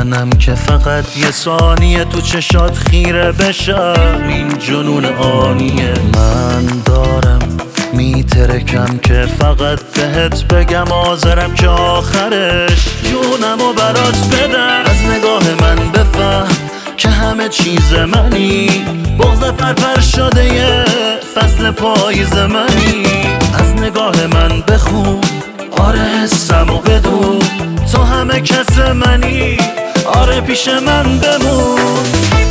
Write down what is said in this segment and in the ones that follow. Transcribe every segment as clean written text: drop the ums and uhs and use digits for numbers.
منم که فقط یه ثانیه تو چشات خیره بشم. این جنون آنیه. من دارم میترکم که فقط بهت بگم حاضرم که آخرش جونمو برات بدم. از نگاه من بفهم که همه چیز منی، بغض پرپر شده یه فصل پاییز منی. از نگاه من بخون آره حسمو بدون، تو همه کس منی، آره پیش من بمون.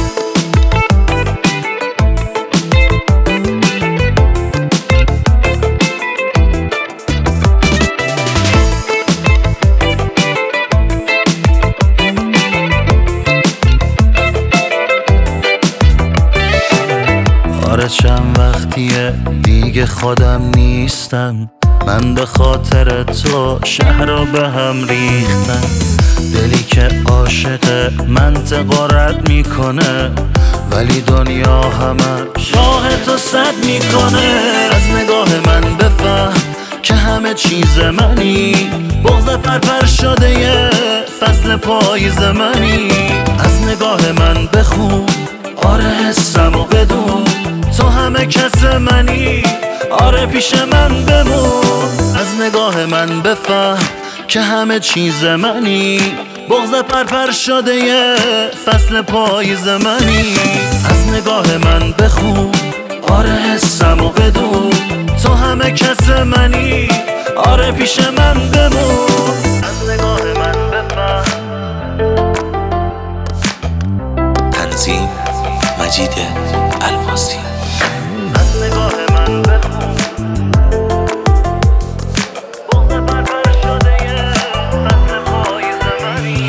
آره چند وقتیه دیگه خودم نیستم، من به خاطر تو شهر رو به هم ریختم. دلی که عاشق منطقه رد میکنه، ولی دنیا همش راه تو سد میکنه. از نگاه من بفهم که همه چیز منی، بغض پرپر شده یه فصل پاییز منی. از نگاه من بخون آره حسمو بدون، تو همه کس منی، آره پیش من بمون. از نگاه من بفهم که همه چیز منی، بغض پرپر شده یه فصل پاییز منی. از نگاه من بخون آره حسمو بدون، تو همه کس منی، آره پیش من بمون. از نگاه من بفهم. تنظیم مجید الماسی. از نگاه من بخون بغض پرپر شده یه فصل پاییز منی.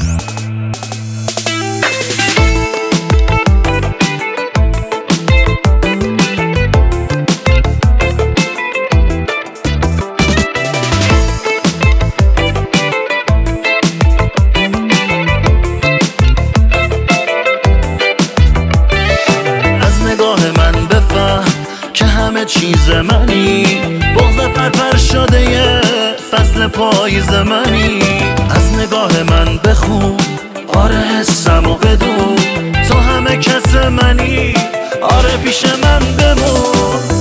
همه چیز منی، بغض پرپر شده یه فصل پاییز منی. از نگاه من بخون آره حسمو بدون، تو همه کس منی، آره پیش من بمون.